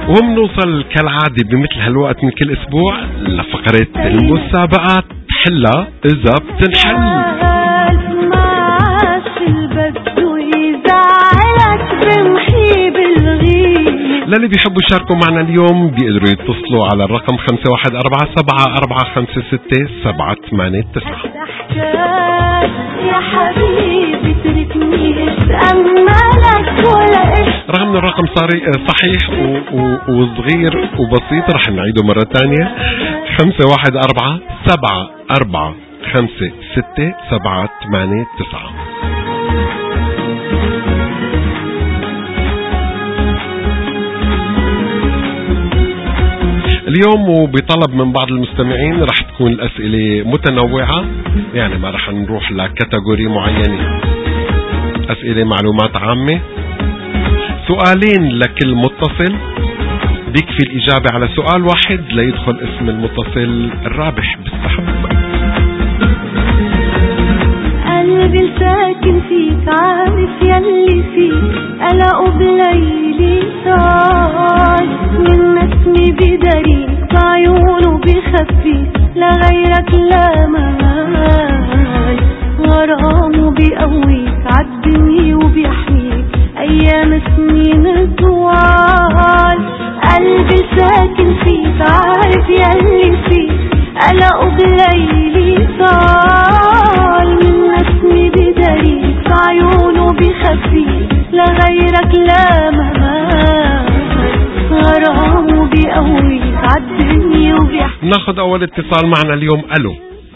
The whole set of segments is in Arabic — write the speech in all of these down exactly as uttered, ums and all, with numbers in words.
ومنوصل كالعادة بمثل هالوقت من كل اسبوع لفقرة المسابقات حلا اذا بتنحل. للي بيحبوا يشاركوا معنا اليوم بيقدروا يتصلوا على الرقم خمسة واحد أربعة سبعة أربعة خمسة ستة سبعة ثمانية تسعة. يا حبيبي تركني أمالك ولا إيش. رغم الرقم صحيح وصغير وبسيط رح نعيده مرة تانية. خمسة واحد أربعة سبعة أربعة خمسة ستة سبعة ثمانية تسعة. اليوم وبطلب من بعض المستمعين رح تكون الأسئلة متنوعة، يعني ما رح نروح لكاتيجوري معينة. أسئلة معلومات عامة، سؤالين لكل متصل، بيكفي الإجابة على سؤال واحد ليدخل اسم المتصل الرابح بالسحب. قلبي الساكن فيك عارف يلي فيك قلقه بليلي صار من نسمي بدريك بعيونه بخفيك لغيرك لا مال غرامه بيقويك عالدنيا وبيحميك أيام سنين طوال. قلبي الساكن فيك عارف يلي فيك قلقه بليلي صار من نسمي بدريك بعيونه بخفيك لغيرك لا مهال غرامه بيقويك عالدنيا وبيحميك. ناخد أول اتصال معنا اليوم. ألو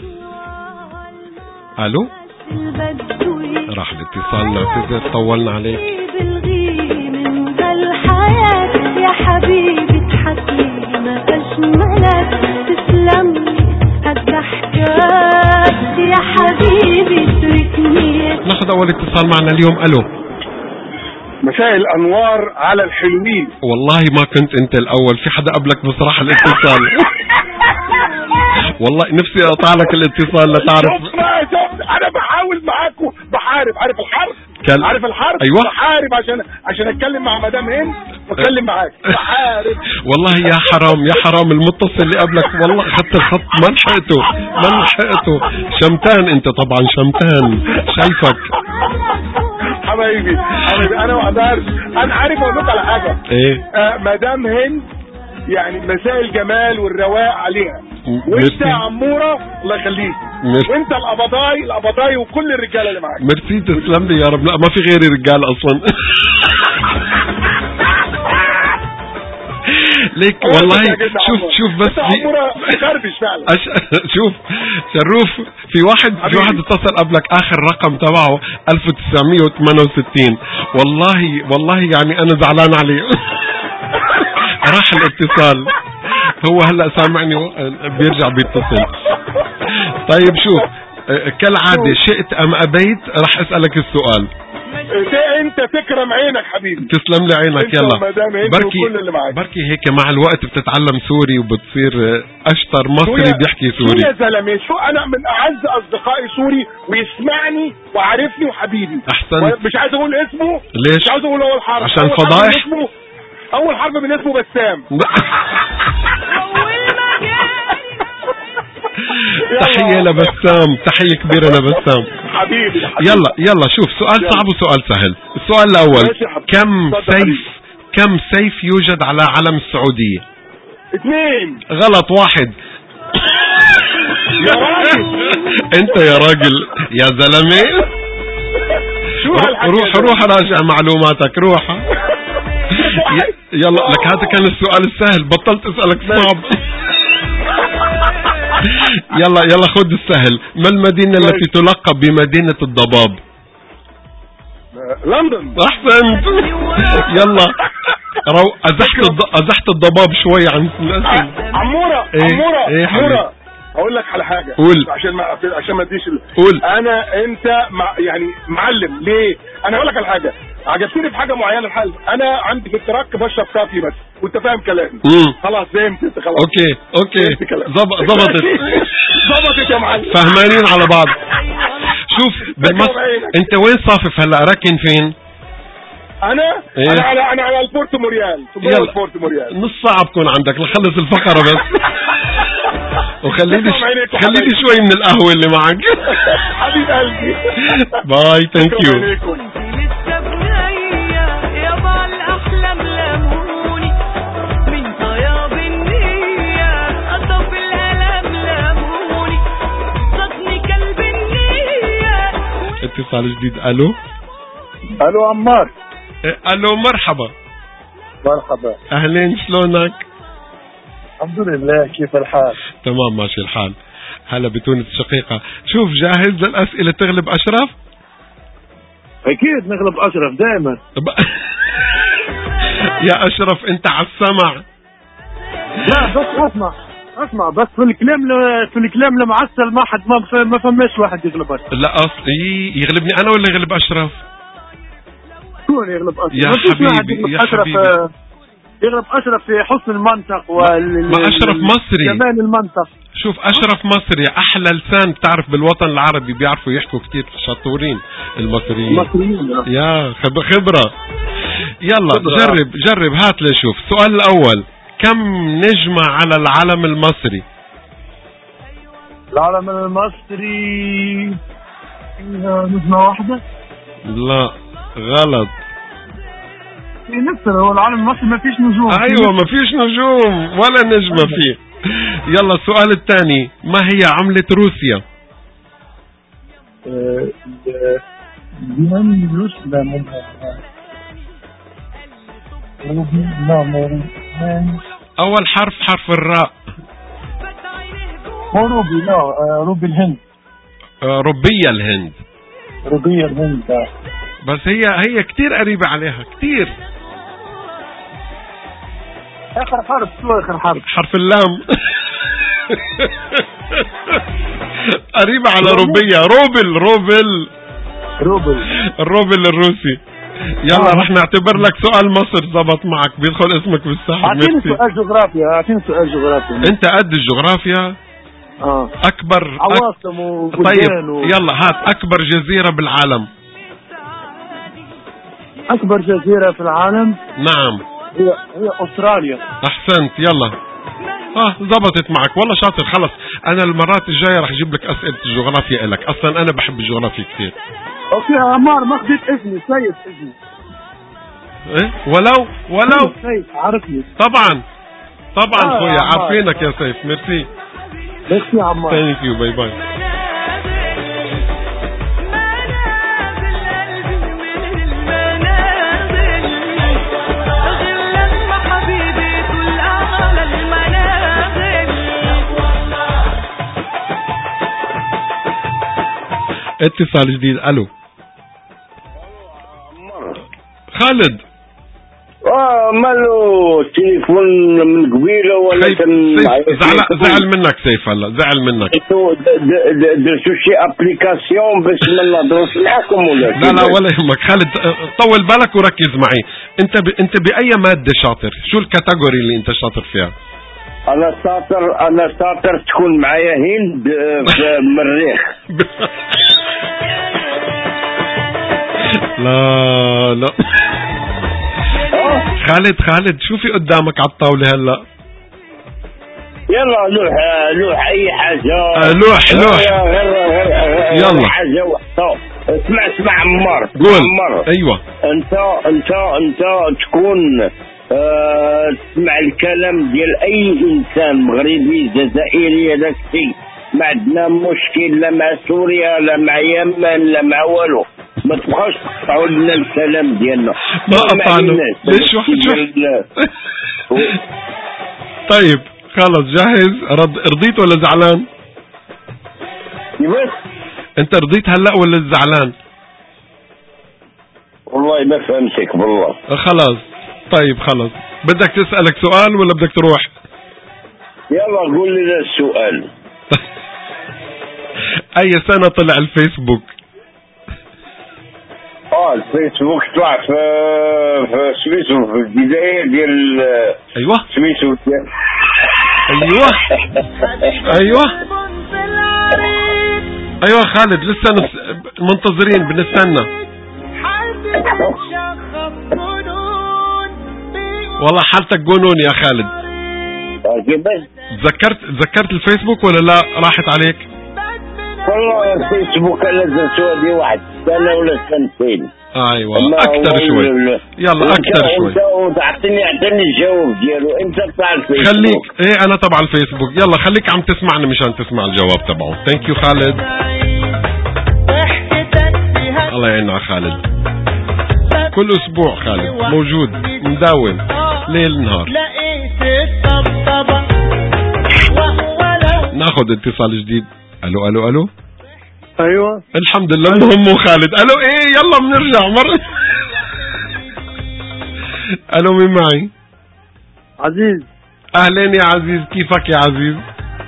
ألو راح الاتصال، نعتذر طولنا عليك. من ذا الحياة يا حبيبي تحكي ما أجملك تسلم لي هالضحكات يا حبيبي تركني. ناخد أول اتصال معنا اليوم. ألو مساء الأنوار على الحلوين. والله ما كنت أنت الأول، في حدا قبلك بصراحة الاتصال. والله نفسي أقطع لك الاتصال لتعرف. أنا بحاول معاكم بحارب، عارف الحرب؟ كل... عارف الحرب؟ أيوة بحارب عشان عشان أتكلم مع مدام هند وأتكلم معاك بحارب. والله يا حرام يا حرام، المتصل اللي قبلك والله أخذت الخط ما لحقته ما لحقته. شمتان أنت طبعا شمتان، شايفك حبايبي حبايبي. أنا ما أقدرش، أنا عارف أقول لك على حاجة. إيه آه مدام هند يعني مساء الجمال والرواق عليها، وانت يا عمورة الله يخليك، وانت القبضاي القبضاي وكل الرجاله اللي معاك. ميرسي تسلم لي يا رب. لا ما في غيري رجال اصلا. ليك والله شوف شوف بس عمورة خربش فعلا. أش... شوف شروف، في واحد في واحد اتصل قبلك اخر رقم تبعه ألف وتسعمية وثمانية وستين. والله والله يعني انا زعلان عليه. راح الاتصال، هو هلا سامعني بيرجع بيتصل. طيب شوف كالعادة شئت ام ابيت راح اسألك السؤال. انت تكرم عينك حبيبي. تسلم لي عينك. يلا بركي بركي هيك مع الوقت بتتعلم سوري وبتصير اشطر مصري بيحكي سوري. يا زلمه شو انا من اعز اصدقائي سوري ويسمعني وعارفني وحبيبي. احسن. مش عايز اقول اسمه. ليش؟ مش عايز اقول اول حرف عشان فضايح. اول حرف من اسمه بسام. تحية لبسام، تحية كبيرة لبسام حبيبي. يلا يلا شوف سؤال يلا. صعب وسؤال سهل. السؤال الأول، كم سيف كم سيف يوجد على علم السعودية؟ اثنين. غلط، واحد. يا راجل انت يا راجل يا زلمة. روح روح راجع معلوماتك روح. يلا لك هذا كان السؤال السهل، بطلت اسألك صعب. يلا يلا خد السهل. ما المدينة التي تلقب بمدينة الضباب؟ لندن. احسنت. يلا رو ازحت الض... ازحت الضباب شوي عن الاسم. عمورة ايه؟ عمورة ايه عمورة اقول لك على حاجة. قول. عشان ما عشان ما اديش ال... قول. انا انت مع... يعني معلم ليه. انا اقول لك على حاجة عجبتني في حاجة معينة. الحل انا عندي في التراك بشرب كافي بس وانت فاهم كلامي. خلاص فهمت انت خلاص. اوكي اوكي ظبطت ظبطت يا معلم. فهمانين على بعض. شوف بالمصر انت وين صافف هلا؟ راكن فين؟ انا إيه؟ انا على انا على البورت موريال، يلا البورت موريال. نص ساعة بكون عندك لخلص الفقرة بس. وخليني ش... خليني شوي من القهوة اللي معك. حبيب قلبي. باي ثانك يو. اتصال جديد. الو الو عمار. الو مرحبا. مرحبا. اهلين شلونك؟ الحمد لله، كيف الحال؟ تمام ماشي الحال. هلا بتونس شقيقة. شوف جاهز للأسئلة تغلب أشرف؟ أكيد نغلب أشرف دائما. يا أشرف أنت على السمع. لا بس أسمع أسمع بس في الكلام في الكلام المعسل ما حد ما ما فماش واحد يغلب أشرف. لا أصل يغلبني أنا ولا يغلب أشرف؟ شو يغلب أشرف؟ يا حبيبي يا أشرف حبيبي. يغلب أشرف في حسن المنطق وال ما أشرف مصري. جمال المنطق. شوف أشرف مصري أحلى لسان بتعرف بالوطن العربي، بيعرفوا يحكوا كتير شطورين المصريين. المصريين يا خبرة. يلا خبرة. جرب جرب هات لشوف. السؤال الأول، كم نجمة على العلم المصري؟ العلم المصري فيها نجمة واحدة؟ لا غلط. في نفسه هو العالم المصري ما فيش نجوم. ايوه ما فيش نجوم ولا نجمة فيه. يلا السؤال الثاني، ما هي عملة روسيا؟ اول حرف حرف الراء. روبي. لا روبي الهند. روبية الهند. روبية الهند. بس هي هي كتير قريبة عليها كتير. اخر حرف شو اخر حرف؟ حرف اللام. قريبة على روبية. روبل روبل روبل الروبل الروسي. يلا رح نعتبر لك سؤال مصر زبط معك، بيدخل اسمك بالسحب. اعطيني سؤال جغرافيا. اعطيني سؤال جغرافيا. انت قد الجغرافيا؟ اه اكبر عواصم وبلدان. طيب و... يلا هات اكبر جزيرة بالعالم. اكبر جزيرة في العالم؟ نعم هي هي استراليا. احسنت. يلا اه زبطت معك والله شاطر. خلص انا المرات الجاية رح اجيب لك اسئلة الجغرافيا لك، اصلا انا بحب الجغرافيا كثير. اوكي يا عمار ما خديت اذني. سيد اذني. ايه ولو ولو سيد عارفني طبعا طبعا آه خويا عمار. عارفينك يا سيف. ميرسي. ميرسي يا عمار. ثانك يو. باي باي. اتصال جديد. الو خالد. اه ماله تليفون من قبيله ولا كان زعل زعل منك سيف. هلا زعل منك. درتوا شي ابليكاسيون باش ما نهضروش معاكم ولا؟ لا لا ولا يهمك خالد. طول بالك وركز معي. انت ب... انت باي ماده شاطر؟ شو الكاتيجوري اللي انت شاطر فيها؟ انا شاطر انا شاطر تكون معايا هند في المريخ. لا لا خالد خالد شو في قدامك على الطاولة هلا؟ يلا لوح لوح اي حاجة. آه لوح لوح يلا حاجة وحدة. اسمع اسمع عمار. قول. عمار ايوه انت انت انت تكون اه تسمع الكلام ديال اي انسان مغربي جزائري. هذاك الشيء ما عندنا مشكل لا مع سوريا لا مع يمن لا مع والو. ما تبقاوش تقطعوا لنا الكلام ديالنا. ما قطعنا ليش واحد شوف. طيب خلص جاهز. رض... رضيت ولا زعلان؟ بس انت رضيت هلا ولا زعلان؟ والله ما فهمتك بالله. خلاص طيب خلاص. بدك تسألك سؤال ولا بدك تروح؟ يلا قول لي السؤال. اي سنة طلع الفيسبوك؟ اه الفيسبوك طلع في في سميتو في البداية ديال ايوه سميتو ديال ايوه ايوه ايوه خالد لسه نس... منتظرين بنستنى. والله حالتك جنون يا خالد. بس تذكرت تذكرت الفيسبوك ولا لا راحت عليك؟ والله الفيسبوك لازم سوى واحد سنة ولا سنتين. ايوه اكثر شوي. يلا اكثر شوي. انت اعطيني اعطيني الجواب ديالو. انت تبع الفيسبوك. خليك ايه انا تبع الفيسبوك. يلا خليك عم تسمعني مشان تسمع الجواب تبعه. ثانك يو خالد. الله يعيننا على خالد. كل اسبوع خالد موجود مداوم ليل نهار. ناخذ اتصال جديد. الو الو الو. ايوه الحمد لله مهم خالد. الو ايه يلا بنرجع مرة. الو مين معي؟ عزيز. اهلين يا عزيز، كيفك يا عزيز؟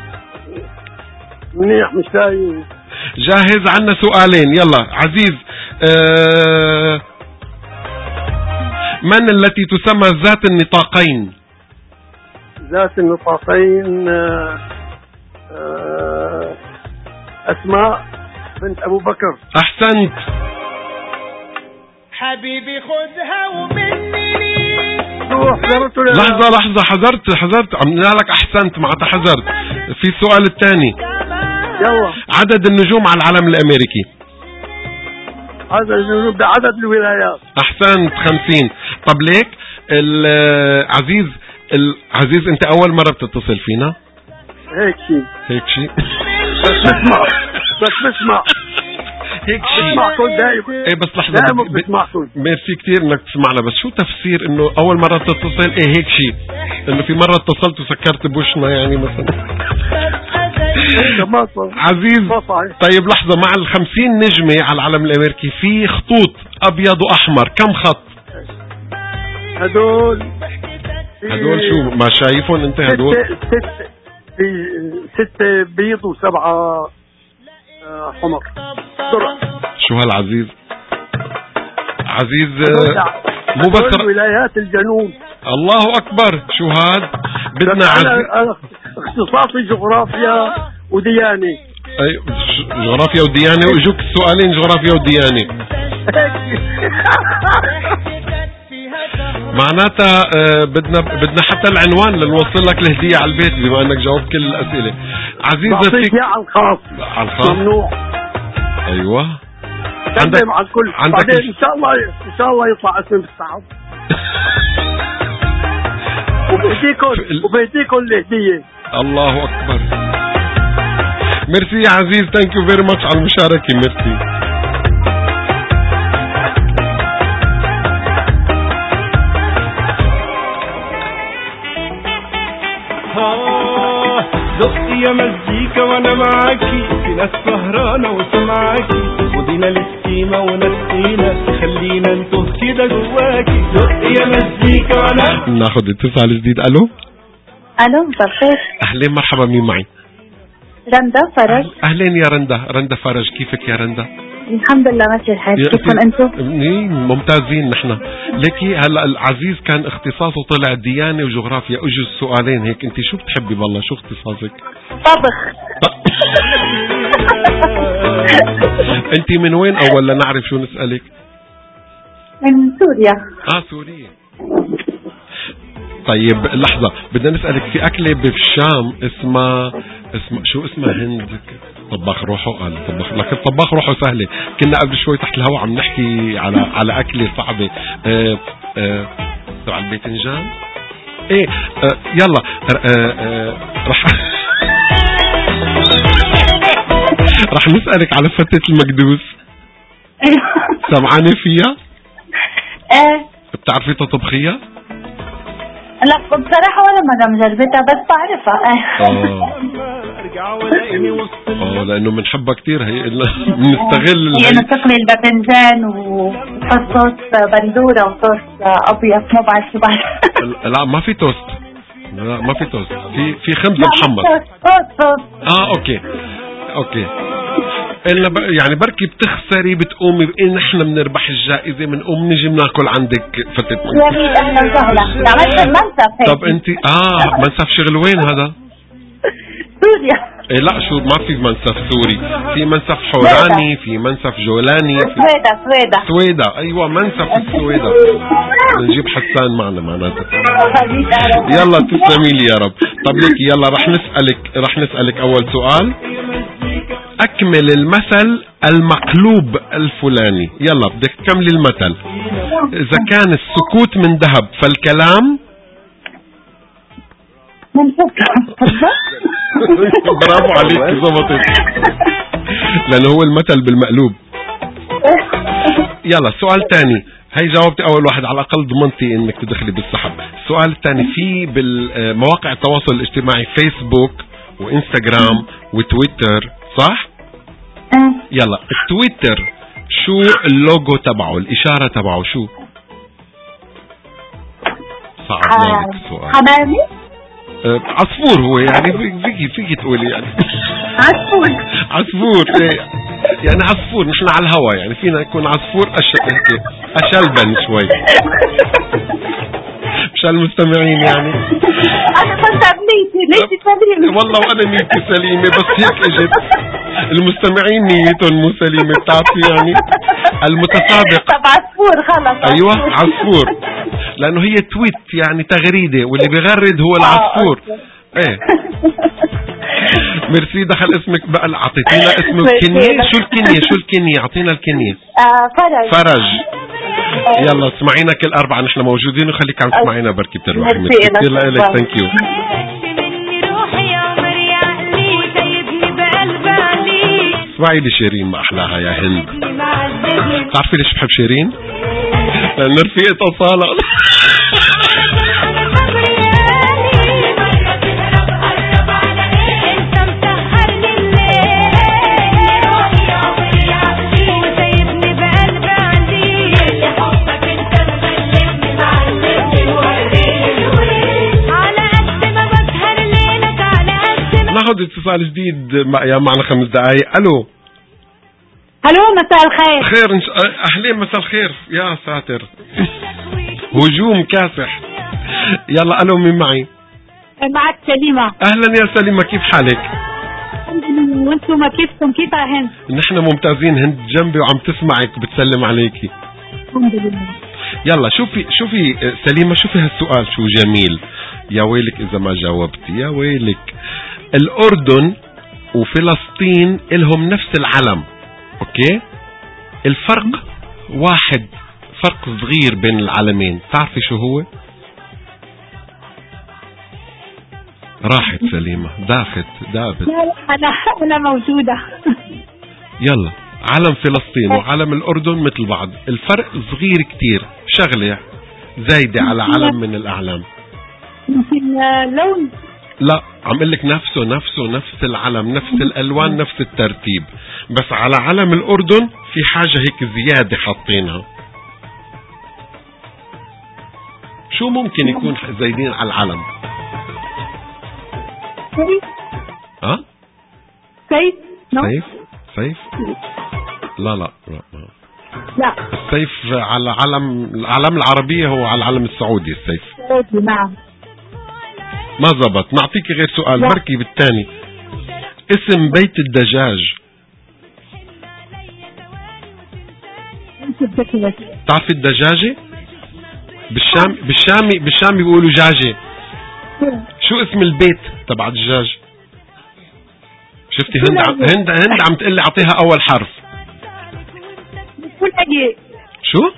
منيح مش لاقي. جاهز؟ عنا سؤالين. يلا عزيز. آه من التي تسمى ذات النطاقين؟ ذات النطاقين آه آه أسماء بنت أبو بكر. أحسنت. حبيبي خذها ومني. لحظة لحظة حذرت حذرت عملنا لك أحسنت معناتها حذرت. في السؤال الثاني. يلا. عدد النجوم على العلم الأمريكي. عدد النجوم بعدد الولايات. أحسنت خمسين. طب ليك العزيز العزيز أنت أول مرة بتتصل فينا؟ هيك شيء. هيك شيء. بس بسمع بس بسمع هيك شيء. بسمع كل دايما. ايه بس لحظة دايما بسمع كل. ميرسي كتير انك تسمعنا. بس شو تفسير انه اول مرة تتصل؟ ايه هيك شيء انه في مرة اتصلت وسكرت بوشنا يعني مثلا. عزيز طيب لحظة، مع الخمسين نجمة على العلم الامريكي في خطوط ابيض واحمر، كم خط؟ هدول هدول شو ما شايفهم انت؟ هدول ست في ستة بيض وسبعة حمر. شو هالعزيز؟ عزيز مو بس ولايات الجنوب. الله اكبر. شو هاد؟ بدنا عزيز اختصاصي جغرافيا وديانة. اي جغرافيا وديانة، واجوك السؤالين جغرافيا وديانة. معناتها آه بدنا بدنا حتى العنوان لنوصل لك الهدية على البيت بما انك جاوبت كل الاسئلة. عزيزة فيك على الخاص. على الخاص ممنوع. ايوه عندك مع الكل. عندك بعدين ان شاء الله ان شاء الله يطلع اسم بالصعب. وبيديكم وبيديكم الهدية. الله اكبر. ميرسي يا عزيز. ثانك يو فيري ماتش على المشاركة. ميرسي. دقي يا مزيكا وانا معاكي، في ناس سهرانة وسمعاكي، ودينا للسيمة ونسينا خلينا نتوه كده جواكي. دقي يا مزيكا وانا. ناخد اتصال جديد. الو الو مساء الخير. اهلين مرحبا. مين معي؟ رندا فرج. اهلين يا رندا. رندا فرج، كيفك يا رندا؟ الحمد لله ماشي الحال. كيفكم انتم؟ ممتازين نحن. ليكي هلا العزيز كان اختصاصه طلع ديانة وجغرافيا، اجوا السؤالين هيك. انت شو بتحبي والله؟ شو اختصاصك؟ طبخ. انت من وين اول لنعرف شو نسألك؟ من سوريا. اه سوريا. طيب لحظة بدنا نسألك في أكلة بالشام اسمها اسمها شو اسمها؟ هند طباخ روحه. قال طباخ، لكن طباخ روحه سهلة. كنا قبل شوي تحت الهواء عم نحكي على على أكلة صعبة. اه اه تبع الباذنجان. ايه اه يلا اه اه رح رح نسألك على فتة المكدوس. سمعانة فيها؟ ايه. بتعرفي تطبخيها؟ لا بصراحة ولا مرة مجربتها بس بعرفها. اه لأنه بنحبها كتير. هي بنستغل هي انه تقلي الباذنجان وتحط صوص بندورة وصوص أبيض. ما بعرف شو بعرف. لا ما في توست. لا ما في توست. في في خبز محمر. صوص صوص. اه اوكي اوكي. إلا ب... يعني بركي بتخسري بتقومي بإن نحن بنربح الجائزة بنقوم نجي بناكل عندك فتة منزل. يا ريت أهلا وسهلا. عملت المنسف هيك. طب أنت آه منسف شغل وين هذا؟ سوريا. إيه لا شو ما في منسف سوري، في منسف حوراني، في منسف جولاني، في سويدا سويدا سويدا. ايوه منسف السويدا. نجيب حسان معنا معناته. يلا تسلمي لي يا رب. طب لك يلا رح نسألك رح نسألك اول سؤال. اكمل المثل المقلوب الفلاني. يلا بدك تكملي المثل. اذا كان السكوت من ذهب فالكلام من فضة. برافو عليك زبطت، لانه هو المثل بالمقلوب. يلا السؤال الثاني. هي جاوبتي اول واحد، على الاقل ضمنتي انك تدخلي بالسحب. السؤال الثاني في بالمواقع التواصل الاجتماعي فيسبوك وانستغرام وتويتر صح؟ يلا التويتر شو اللوجو تبعه، الاشارة تبعه شو؟ صعب لك السؤال. حمامي أه عصفور هو يعني، فيكي فيكي تقولي يعني عصفور عصفور ايه يعني عصفور. نحن على الهوا يعني فينا يكون عصفور أش... هيك اشلبن شوي مش المستمعين يعني. انا كنت بنيتي نيتي سليمة والله وانا نيتي سليمة، بس هيك اجت. المستمعين نيتهم مو سليمة بتعرفي يعني. المتسابق طب عصفور خلص. ايوه عصفور، لانه هي تويت يعني تغريدة، واللي بيغرد هو العصفور. ايه ميرسي. دخل اسمك بقى، اعطيتينا اسمه الكنية. شو الكنية شو الكنية اعطينا الكنية. آه فرج فرج. يلا اسمعينا كل أربعة، نحن موجودين وخليك عم تسمعينا بركي بتروحي. ميرسي يلا إلك ثانك يو. اسمعي لي شيرين ما أحلاها يا هند. تعرفي ليش بحب شيرين؟ لأن رفيقة أصالة. ناخذ اتصال جديد يا معنا خمس دقايق. الو الو مساء الخير. خير إنش... اهلين مساء الخير. يا ساتر هجوم كاسح. يلا الو مين معي؟ معك سليمة. اهلا يا سليمة كيف حالك؟ وانتم كيفكم؟ كيف هند؟ نحن ممتازين. هند جنبي وعم تسمعك بتسلم عليكي. الحمد لله. يلا شوفي شوفي سليمة شوفي هالسؤال شو جميل. يا ويلك اذا ما جاوبتي، يا ويلك. الأردن وفلسطين إلهم نفس العلم أوكي، الفرق واحد، فرق صغير بين العلمين. تعرفي شو هو؟ راحت سليمة، داخت دابت. لا أنا أنا موجودة. يلا علم فلسطين وعلم الأردن مثل بعض، الفرق صغير كتير، شغلة زايدة على علم من الأعلام. يمكن لون. لا عم قلك نفسه نفسه نفس العلم، نفس الألوان، نفس الترتيب، بس على علم الأردن في حاجة هيك زيادة حاطينها. شو ممكن يكون زايدين على العلم؟ سيف. ها؟ سيف. سيف سيف لا لا لا لا السيف على علم العلم العربية، هو على العلم السعودي السيف. نعم ما زبط. نعطيك غير سؤال بركي بالتاني. اسم بيت الدجاج. تعرفي الدجاجة؟ بالشام بالشامي بالشامي بيقولوا جاجة. شو اسم البيت تبع الدجاج؟ شفتي هند عم هند هند عم تقلي اعطيها اول حرف. بولايي. شو؟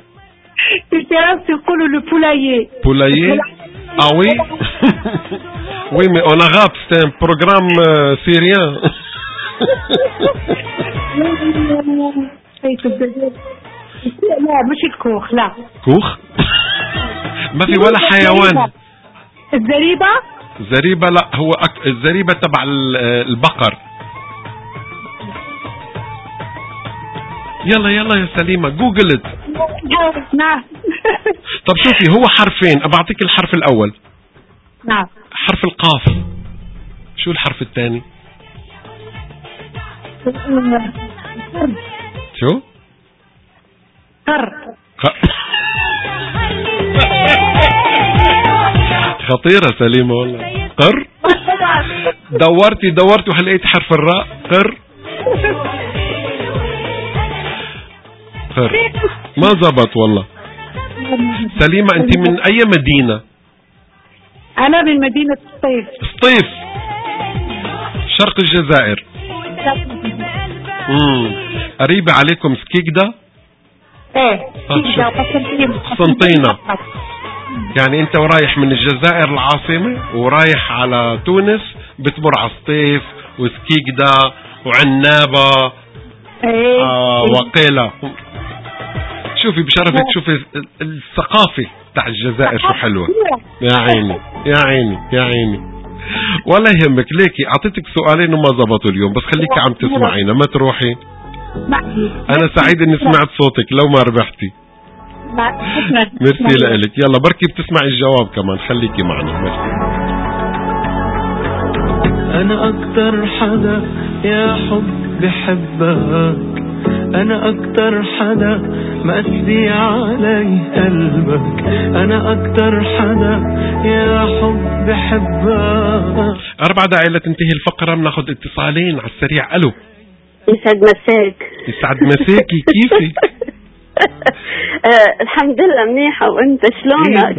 يقولوا لو بولايي. بولايي. Ah oui. Oui mais on arabe c'est un programme euh, syrien. لا مش الكوخ. لا كوخ. ما في ولا حيوان. الزريبة. زريبة لا، هو أك... الزريبة تبع البقر. يلا يلا يا سليمة جوجلت. نعم. طب شوفي هو حرفين، أبعطيك الحرف الأول. نعم. حرف القاف. شو الحرف الثاني؟ شو؟ قر. خطيرة سليمة والله. قر. دورتي دورتي وهلقيت حرف الراء. قر قر ما زبط والله. سليمة انت من اي مدينة؟ انا من مدينة سطيف. سطيف شرق الجزائر. امم قريبة عليكم سكيكدا؟ ايه سكيكدا وقسنطينة. قسنطينة يعني انت ورايح من الجزائر العاصمة ورايح على تونس بتمر على سطيف وسكيكدا وعنابة. ايه آه وقيلة. شوفي بشرفك شوفي الثقافة تاع الجزائر شو حلوة. يا عيني يا عيني يا عيني. ولا يهمك ليكي اعطيتك سؤالين وما زبطوا اليوم بس خليكي عم تسمعينا ما تروحي. انا سعيد اني سمعت صوتك لو ما ربحتي. ميرسي لك. يلا بركي بتسمعي الجواب كمان خليكي معنا. ميرسي. انا اكتر حدا يا حب بحبك، انا اكتر حدا مأسي علي قلبك، انا اكتر حدا يا حب بحبك. اربع دقائق لتنتهي الفقرة بناخد اتصالين على السريع. الو يسعد مساك. يسعد مساكي كيفك؟ آه الحمد لله منيحة وانت شلونك؟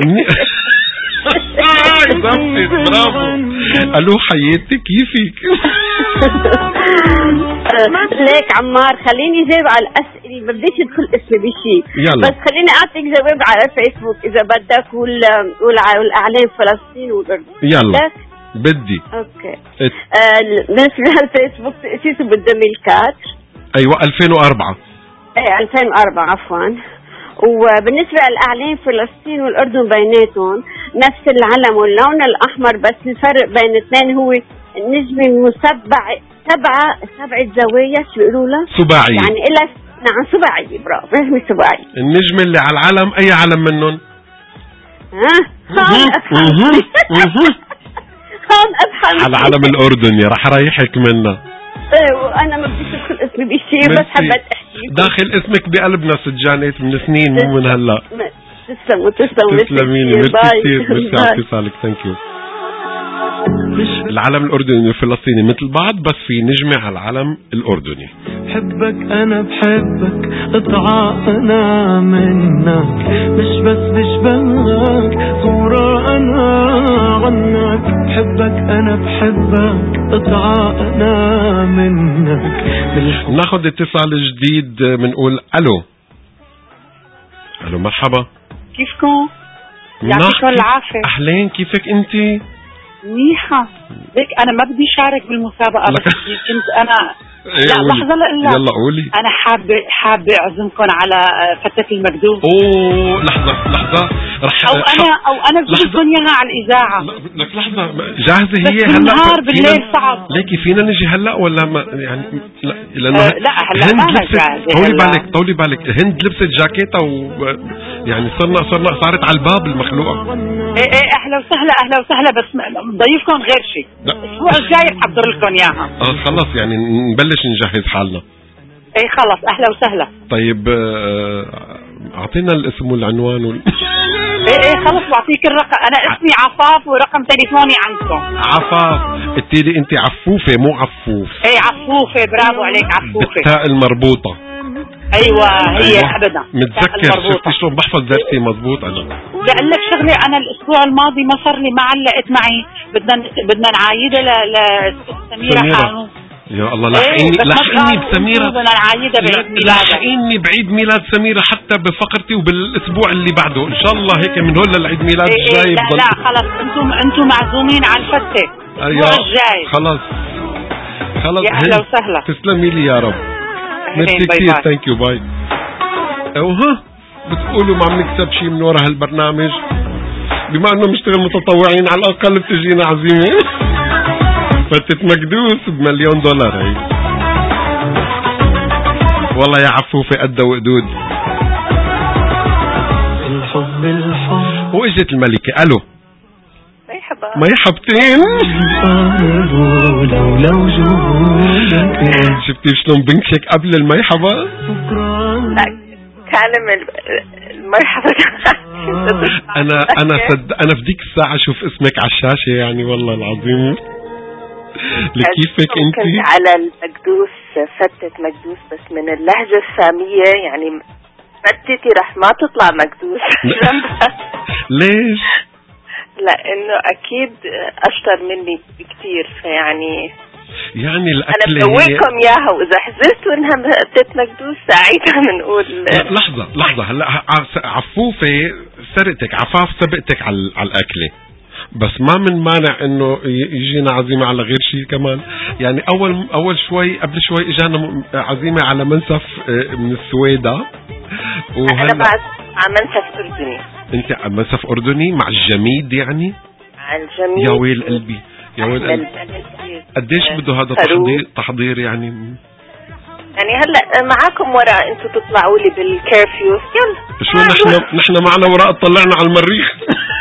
زبطت برافو. الو حياتي كيفك؟ ليك عمار خليني جاوب على الاسئله ما بديش ادخل اسمي بشيء بس خليني اعطيك جواب على فيسبوك اذا بدك وال والاعلام فلسطين والاردن. يلا بدي. اوكي آه بالنسبه للفيسبوك تاسيسه بالدم الكاتر. ايوه ألفين وأربعة. ايه ألفين وأربعة عفوا. وبالنسبة للأعلام فلسطين والأردن بيناتهم نفس العلم واللون الأحمر بس الفرق بين الاثنين هو النجم المسبع سبعة سبعة زوايا شو بيقولوا له؟ سباعي يعني إلا نعم سباعي برافو نجم سباعي. النجم اللي على العلم أي علم منهم؟ ها هون أفهم هون أفهم على علم الأردن يا رح ريحك منه. ايه وانا ما بديش ادخل اسمي بشيء بس حبيت احكي داخل اسمك بقلبنا سجانات من سنين مو من هلا. تسلموا تسلموا تسلميني ميرسي كثير ميرسي على اتصالك. ثانك يو. العلم الأردني والفلسطيني مثل بعض بس في نجمة على العلم الأردني. بحبك أنا بحبك قطعة أنا منك مش بس بشبهك صورة أنا عنك. بحبك أنا بحبك قطعة أنا منك. ناخد اتصال جديد بنقول ألو. ألو مرحبا كيفكم؟ يعطيكم العافية. أهلين كيفك أنتي؟ منيحة. ليك أنا ما بدي شارك بالمسابقة بس كنت أنا لا لحظة لا يلا قولي. أنا حابة حابة أعزمكم على فتاة المكدوب. أوه لحظة لحظة رح أو أنا أو أنا بدي لكم إياها على الإذاعة. لك لحظة جاهزة هي هلا؟ نهار بالليل صعب. ليكي فينا نجي هلا ولا ما يعني لا لأنه أه لا هلا ما جاهزة. طولي بالك طولي بالك هند لبست جاكيتة و يعني صرنا صرنا صارت على الباب المخلوقة. إيه إيه أهلا وسهلا أهلا وسهلا بس ضيفكم غير شيء. الأسبوع الجاي بحضر لكم إياها. اه خلص يعني نبلش نجهز حالنا. ايه خلص اهلا وسهلا. طيب اعطينا الاسم والعنوان وال... ايه ايه خلص بعطيك الرقم. انا اسمي عفاف ورقم تليفوني عندكم. عفاف قلتي لي انت عفوفه مو عفوف. ايه عفوفه برافو عليك عفوفه بالتاء المربوطه. ايوه هي أيوة. ابدا متذكر شفتي شلون بحفظ درسي مضبوط. انا بقول لك شغله انا الاسبوع الماضي ما صار لي ما علقت معي بدنا بدنا نعايدها ل سميره حانوت. يا الله لاحقيني إيه لاحقيني بسميرة لاحقيني بعيد ميلاد سميرة حتى بفقرتي وبالاسبوع اللي بعده ان شاء الله هيك من هون للعيد ميلاد الجاي. إيه لا لا خلص انتم انتم معزومين على الفتة الاسبوع الجاي. خلاص خلاص يا اهلا وسهلا. تسلمي لي يا رب. ميرسي كثير ثانك يو باي. اوها بتقولوا ما عم نكسب شيء من وراء هالبرنامج بما انه بنشتغل متطوعين على الاقل بتجينا عزيمة. فتت مكدوس بمليون دولار هي والله يا عفوفة قد وقدود. الحب الحب واجت الملكة. الو مرحبا مرحبتين. لو لو شفتي شلون بنكشك قبل المرحبا؟ لا كان المرحبا. انا انا صد انا في ديك الساعة اشوف اسمك على الشاشة يعني والله العظيم. لكيفك انت؟ كنت على المكدوس، فتة مكدوس بس من اللهجة السامية، يعني فتتي رح ما تطلع مكدوس. ليش؟ لانه اكيد اشطر مني بكتير، فيعني يعني الاكل انا بسويكم اياها، واذا حزرتوا انها فتة مكدوس ساعتها بنقول. لحظة لحظة، هلا عفوفة سرقتك، عفاف سبقتك على الاكله، بس ما من مانع انه يجينا عزيمة على غير شيء كمان. يعني اول اول شوي قبل شوي اجانا عزيمة على منسف من السويدة، وهلا انا بعد على منسف اردني. انت على منسف اردني مع الجميد يعني؟ مع الجميد. يا ويل قلبي يا ويل قلبي. قديش بده هذا تحضير تحضير يعني؟ يعني هلا معاكم ورق انتم تطلعوا لي بالكيرفيو. يلا شو نحن نحن معنا ورق طلعنا على المريخ.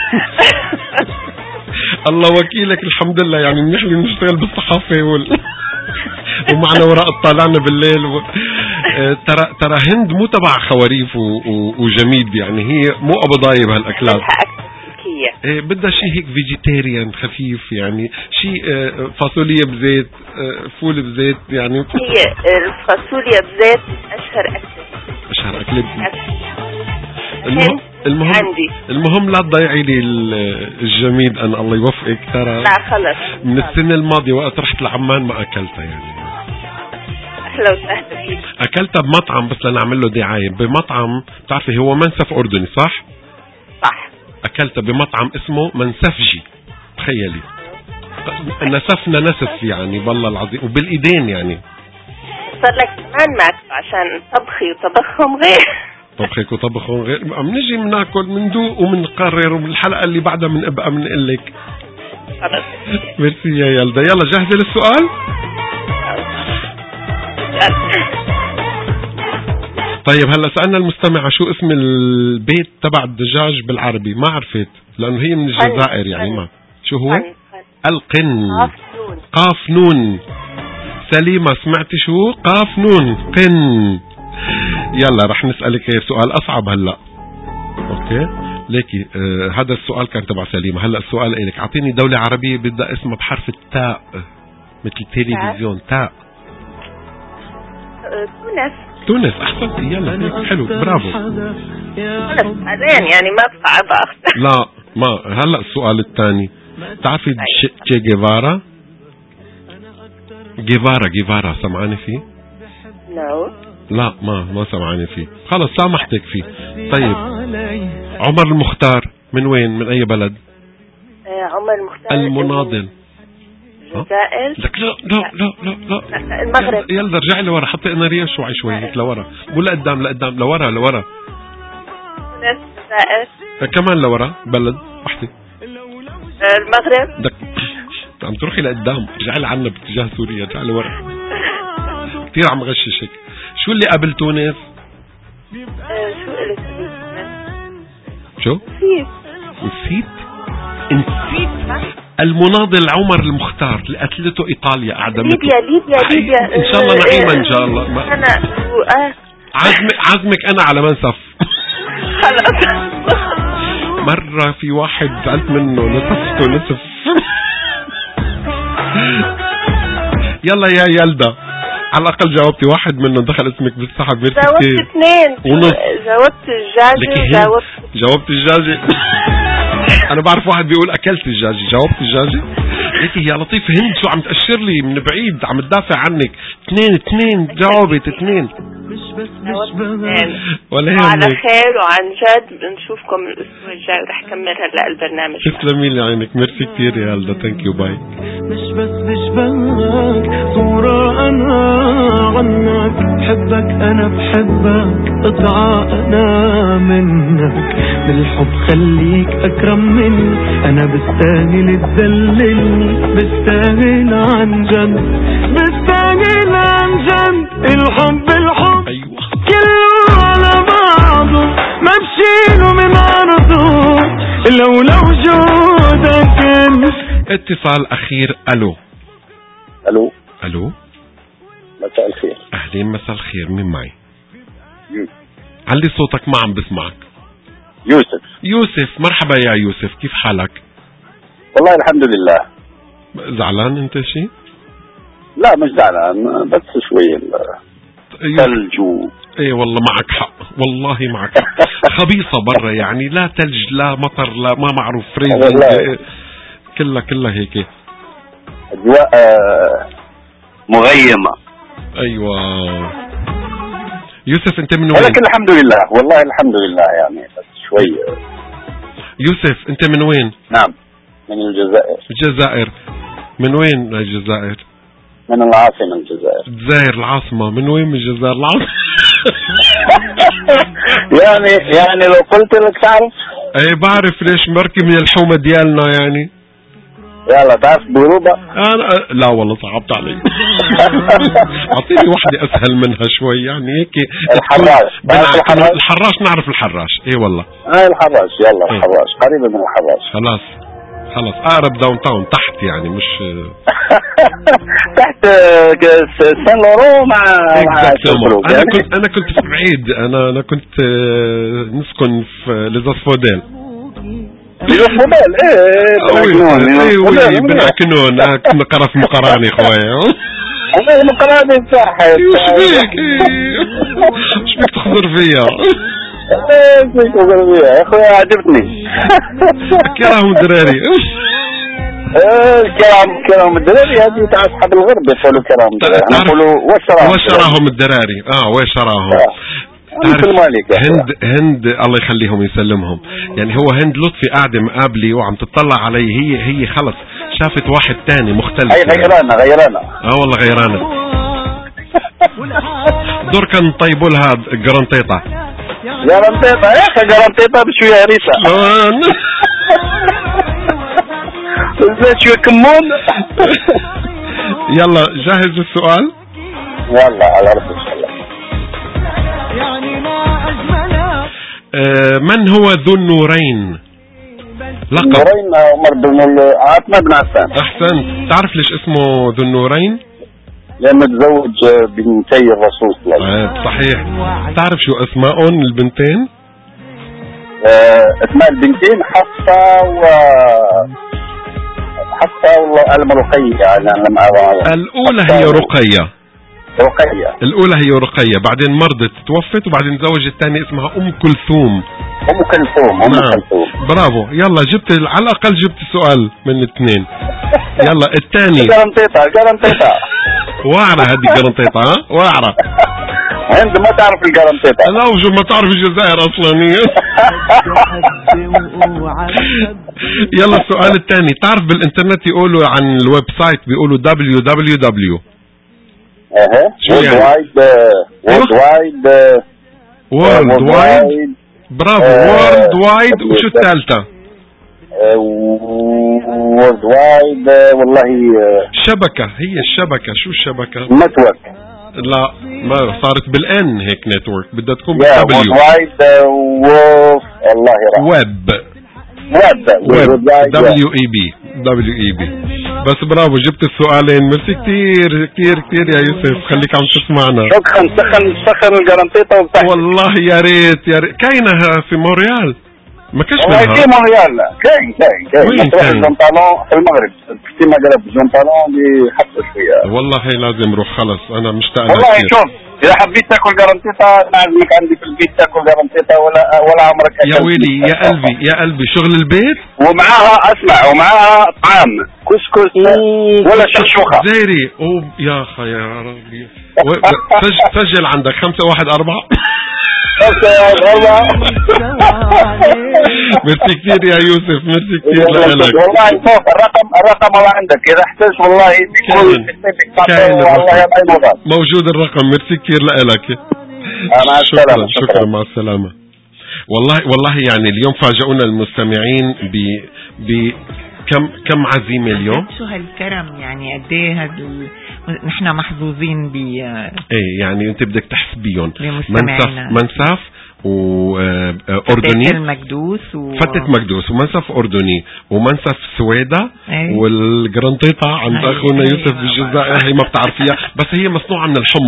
الله وكيلك، الحمد لله يعني نحن بنشتغل بالصحافة وال... ومعنا ورق طلعنا بالليل و... ترى ترى هند مو تبع خواريف و... و... وجميد، يعني هي مو ابو ضايب هالاكلات. ايه بدها شيء هيك فيجيتيريان خفيف، يعني شيء فاصوليا بزيت، فول بزيت يعني. هي الفاصوليا بزيت اشهر اكله اشهر اكله. المهم المهم عندي. المهم لا تضيعي لي الجميد، انا الله يوفقك. ترى لا خلص من السنه الماضيه وقت رحت لعمان ما اكلتها يعني. احلى وسهلا فيك. اكلتها بمطعم بس لنعمل له دعايه، بمطعم بتعرفي هو منسف اردني صح؟ صح. اكلتها بمطعم اسمه منسفجي، تخيلي نسفنا نسف يعني بالله العظيم وبالايدين يعني. صار لك كمان معك عشان طبخي وطبخهم غير. طبخك وطبخهم غير، بنجي بناكل بندوق وبنقرر، وبالحلقه اللي بعدها بنبقى بنقول لك. خلص ميرسي يا يلدا. يلا جاهزه للسؤال؟ طيب هلا سألنا المستمعة شو اسم البيت تبع الدجاج بالعربي، ما عرفت لأنه هي من الجزائر يعني. ما شو هو؟ القن. قاف نون. سليمة سمعتي شو؟ قاف نون قن. يلا رح نسألك سؤال أصعب هلا. أوكي ليكي آه هذا السؤال كان تبع سليمة. هلا السؤال إلك، أعطيني دولة عربية بدها اسمها بحرف التاء مثل تلفزيون. تاء. تونس. تونس أحسنتي. يلا حلو برافو. بعدين يعني ما بصعب أخذ. لا ما. هلا السؤال الثاني، تعرفي تشي جيفارا؟ جيفارا جيفارا سمعاني فيه؟ لا لا ما ما سمعاني فيه. خلص سامحتك فيه. طيب عمر المختار من وين، من أي بلد؟ عمر المختار المناضل. الجزائر. لك لا لا لا لا لا المغرب. يلا ارجعي لورا، حطي اناريه شوي شوي هيك لورا، مو لقدام لقدام لورا لورا. الجزائر. كمان لورا بلد وحده. المغرب. بدك عم تروحي لقدام، ارجعي لعنا باتجاه سوريا، ارجعي لورا. كثير عم غششك. شو اللي قبل تونس؟ شو قلت؟ شو؟ نسيت. نسيت؟ نسيت؟ المناضل عمر المختار اللي قتلته ايطاليا اعدمته. ليبيا ليبيا ليبيا. ان شاء الله نعيمه ان شاء الله. انا عزمك عزمك انا على منسف. خلاص. مرة في واحد زعلت منه نسفته نسف. يلا يا يلدا على الأقل جاوبتي واحد منهم، دخل اسمك بالسحب. ميرسي كتير. جاوبت اثنين ونص. جاوبت الدجاجة وجاوبت جاوبت الدجاجة. أنا بعرف واحد بيقول أكلت الدجاجة. جاوبت الدجاجة. ليكي يا لطيف هند شو عم تأشر لي من بعيد، عم تدافع عنك. اثنين اثنين جاوبت اثنين. ولا يهمك. على خير وعن جد بنشوفكم الأسبوع الجاي ورح كمل هلا البرنامج. تسلمي لي عينك. ميرسي كتير يا هلدا. ثانك يو باي. مش بس بشبهك صورة أنا عنك، بحبك أنا بحبك قطعة أنا منك، بالحب خليك أكرم مني، أنا بستاهل تدللني، بستاهل عن جد، بستاهل عن جد. الحب الحب أيوة. كله على بعضه ما بشيله من عرضه لولا وجودك. اتصال أخير. ألو ألو ألو مساء الخير. أهلين مساء الخير. مين معي؟ يوسف. علي صوتك ما عم بسمعك. يوسف. يوسف مرحبا يا يوسف، كيف حالك؟ والله الحمد لله. زعلان انت شي؟ لا مش زعلان، بس شوي ثلج و... ايه والله معك حق، والله معك حق. خبيصة برا يعني، لا ثلج لا مطر لا ما معروف فريزنج، كلها كلها هيك اجواء مغيمة. ايوه يوسف انت من وين؟ ولكن الحمد لله، والله الحمد لله يعني، بس شوي. يوسف انت من وين؟ نعم من الجزائر. الجزائر من وين الجزائر؟ من العاصمة الجزائر. الجزائر العاصمة، من وين من الجزائر العاصمة؟ يعني يعني لو قلت لك تعرف؟ اي بعرف، ليش مركي من الحومة ديالنا يعني. يلا تعرف بوروبا؟ انا لا والله صعبت علي. اعطيني واحدة اسهل منها شوي يعني هيك. الحراش. الحراش. الحراش نعرف الحراش، اي والله. اه الحراش، يلا الحراش قريبة من الحراش. خلاص خلاص اقرب داون تاون تحت يعني، مش تحت سان لورو مع انا كنت انا كنت في بعيد، انا انا كنت نسكن في ليزاسفوديل. ليزاسفوديل ايه ايه بنعكنون، كنا قرف مقراني خويا. انا المقراني بتاعها ايش بيك ايش بيك تخزر فيا؟ ايش بيك تخزر فيا يا اخويا؟ عجبتني كراهم دراري. ايه كرام كرام الدراري هذه تاع اصحاب الغرب يقولوا كرام الدراري، احنا نقولوا واش راهم واش راهم الدراري. اه واش راهم. هند هند الله يخليهم يسلمهم يعني، هو هند لطفي قاعده مقابلي وعم تطلع علي، هي هي خلص شافت واحد تاني مختلف. اي غيرانا غيرانا اه والله غيرانا. دور كان طيبوا لها جرانتيطه جرانتيطه يا اخي، جرانتيطه بشويه هريسه زيت شويه كمون. يلا جاهز السؤال؟ يلا على رب ان شاء الله. آه من هو ذو النورين؟ لقب نورين عمر بن عاصمة بن عفان. احسنت. تعرف ليش اسمه ذو النورين؟ لأنه تزوج بنتي الرسول صلى الله عليه وسلم. آه صحيح. تعرف شو اسماءهم البنتين؟ آه اسماء البنتين حفصة و حفصة والله رقية يعني لما أرى. الأولى هي رقية. رقية. الأولى هي رقية، بعدين مرضت توفت، وبعدين زوجت الثانية اسمها أم كلثوم. أم كلثوم. أم نعم. كلثوم. برافو. يلا جبت على الأقل جبت سؤال من الاثنين. يلا الثاني. جرانتيطة جرانتيطة. واعرة هذه جرانتيطة. ها واعرة. هند ما تعرف الجرانتيطة. لا وجو ما تعرف الجزائر أصلا. يلا السؤال الثاني. تعرف بالإنترنت يقولوا عن الويب سايت بيقولوا دبليو دبليو دبليو. اها وورلد وايد وورلد وايد وورلد وايد. برافو. وورلد وايد. وشو الثالثة؟ وورلد وايد والله شبكة. هي الشبكة. شو الشبكة؟ نتورك. لا ما صارت بالان هيك نتورك، بدها تكون بالدبليو. وورلد وايد ووف والله راح ويب ويب ويب دبليو اي بي دبليو اي بي. بس برافو جبت السؤالين. ميرسي كتير كتير كتير يا يوسف، خليك عم تسمعنا. شكرا. سخن سخن الجرانتيطة وبتاعتك. والله يا ريت يا ريت. كاينها في مونريال ما كاش منها. والله في مونريال كاين كاين كاين. تروح الجونطالون في المغرب في المغرب الجونطالون بيحطوا شوية. والله هي لازم نروح خلص، انا مشتاق لها والله كتير. شوف إذا حبيت تاكل جرانتيطة نعزمك عندي في البيت تاكل جرانتيطة ولا ولا عمرك يا ويلي يا قلبي يا قلبي. شغل البيت ومعاها اسمع ومعاها طعام كسكس ولا شخشوخة زيري. اوه يا اخي يا ربي. سجل عندك خمسة واحد أربعة. ميرسي كتير يا يوسف، ميرسي كتير لك. والله شوف الرقم الرقم والله عندك إذا احتاج والله كاين موجود الرقم. ميرسي كتير لك. مع السلامة. شكرا مع السلامة. والله والله يعني اليوم فاجئونا المستمعين ب ب كم كم عزيمة اليوم. شو هالكرم يعني قد ايه هاد نحن محظوظين ب ايه يعني انت بدك تحسبيهم. منسف منسف وأردني فتة المقدوس و... فتة مقدوس ومنسف أردني ومنسف سويدا. أيه. والجرانتيطة عند أخونا يوسف بالجزائر هي ما بتعرفيها بس هي مصنوعة من الحمص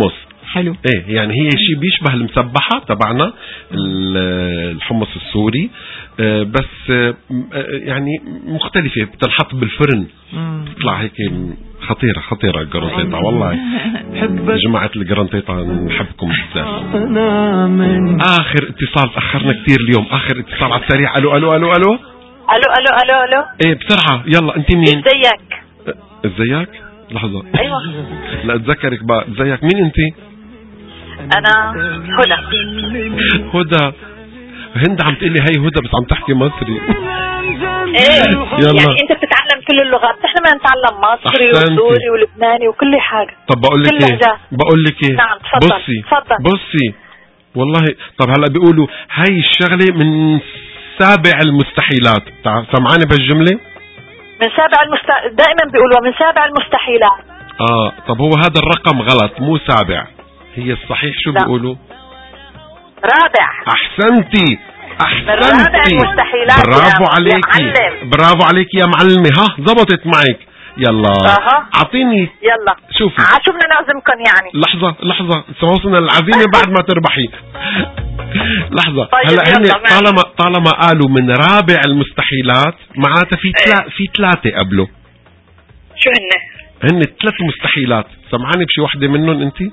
حلو. ايه يعني هي شيء بيشبه المسبحة تبعنا الحمص السوري، بس يعني مختلفة، بتنحط بالفرن تطلع هيك خطيرة خطيرة الجرانتيتا. والله جماعة الجرانتيتا نحبكم بزاف. آخر اتصال، تأخرنا كتير اليوم. آخر اتصال على السريع. ألو ألو ألو ألو ألو ألو ألو ألو ايه بسرعة يلا. انت مين؟ ازيك؟ ازيك؟ لحظة. ايوه لا اتذكرك بقى. ازيك؟ مين انت؟ انا هدى. هدى. هند عم تقلي هي هدى بس عم تحكي مصري. ايه يلا. يعني انت بتتعلم كل اللغات، احنا بدنا نتعلم مصري وسوري ولبناني وكل حاجة. طب بقول لك ايه بقول لك ايه نعم تفضل. بصي تفضل. بصي والله. طب هلا بيقولوا هاي الشغلة من سابع المستحيلات. سمعاني بهالجملة؟ من سابع المست... دائما بيقولوا من سابع المستحيلات. اه طب هو هذا الرقم غلط، مو سابع. هي الصحيح شو لا. بيقولوا؟ رابع. احسنتي احسنتي رابع المستحيلات. برافو عليكي برافو عليكي يا معلمة. ها زبطت معك. يلا اعطيني. يلا شوفي شو بدنا نعزمكم يعني. لحظة لحظة وصلنا العزيمة بعد ما تربحي. لحظة. طيب هلا هن طالما طالما قالوا من رابع المستحيلات معناتها في تلا في ثلاثة قبله. شو هن؟ هن ثلاث مستحيلات. سمعاني بشي وحدة منهم انتي؟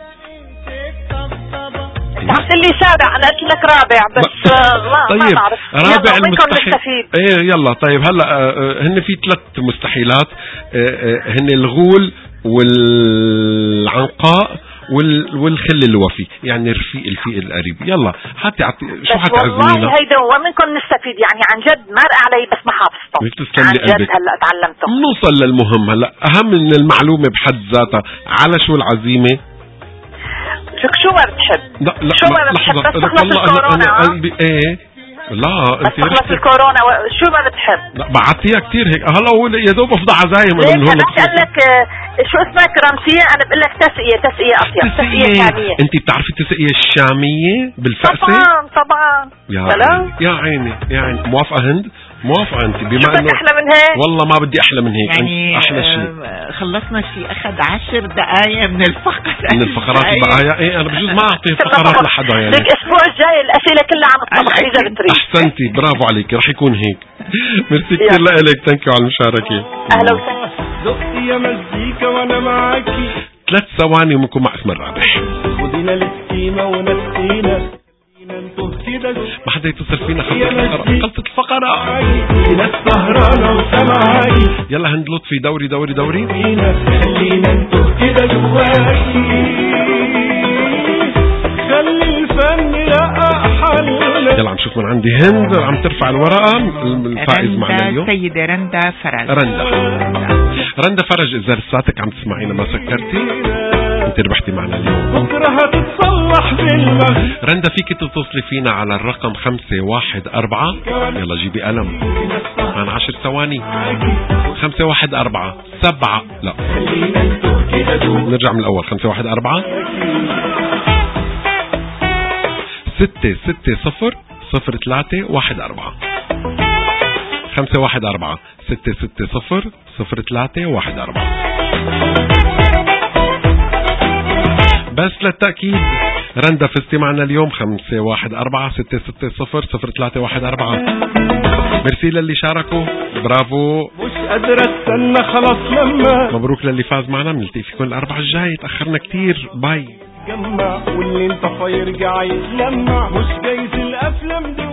قلت لي سابع، انا قلت لك رابع بس ما طيب ما بعرف. رابع المستحيل. ايه يلا طيب هلا هن في ثلاث مستحيلات. هن الغول والعنقاء والخل الوفي، يعني الرفيق الفيق القريب. يلا حتى عطي شو حتعزمينا؟ والله هيدا ومنكم نستفيد يعني عن جد. مر علي بس ما حافظته عن جد. هلا تعلمته. نوصل للمهم. هلا اهم من المعلومة بحد ذاتها. على شو العزيمة؟ شو شو ما بتحب؟ لا لا شو ما بتحب بس تخلص الكورونا. أنا قلبي ايه لا بس تخلص الكورونا و... شو ما بتحب؟ لا بعتيها كتير هيك. هلا هو يا دوب افضى عزايم انا من هون. بدي اقول لك شو اسمك رمسية، انا بقول لك تسقية تسقية اطيب. تسقية شامية. انت بتعرفي التسقية الشامية بالفأسة؟ طبعا طبعا. يا عيني يا عيني يا عيني. موافقة هند؟ موافقة انت بما انه احلى من هيك. والله ما بدي احلى من هيك. يعني احلى شيء خلصنا شيء اخذ عشر دقايق من الفقرات من الفقرات البقايا. ايه انا بجوز ما اعطي فقرات لحدا يعني. لك الاسبوع الجاي الاسئله كلها عم تطبخ اذا بتريد. احسنتي برافو عليك رح يكون هيك. ميرسي كثير لك. ثانك يو على المشاركه. اهلا وسهلا. ذقتي يا مزيكا وانا معاكي. ثلاث ثواني ومنكم مع اسم الرابح. خدينا السكيمه ونسينا ما حدا يتصل فينا. خلصت الفقرة. ناس سهرانة وسمعاكي. يلا هند لطفي دوري دوري دوري. خلينا نتوه كده جواكي. خلي الفن لقى حلنا. يلا عم شوف من عندي هند عم ترفع الورقة. الفائز معنا اليوم سيدة رندا فرج. رندا رندا فرج. إذا لساتك عم تسمعينا ما سكرتي انت ربحتي معنا اليوم. بكرة هتتصلح بالمغرب. رندا فيك تتصلي فينا على الرقم خمسة واحد أربعة. يلا جيبي قلم معنا عشر ثواني. خمسة واحد أربعة سبعة. لا نرجع من الأول. خمسة واحد أربعة ستة ستة صفر صفر ثلاثة واحد أربعة. خمسة واحد أربعة ستة ستة صفر صفر ثلاثة واحد أربعة. بس للتأكيد رندا فزتي معنا اليوم. خمسة واحد أربعة ستة ستة صفر صفر ثلاثة واحد أربعة. ميرسي للي شاركوا. برافو. مش قادر استنى خلاص لما. مبروك للي فاز معنا. بنلتقي فيكم الأربعاء الجاي. تأخرنا كتير. باي. جمع واللي انت فيرجع يتلمع. مش جايز الأفلام دي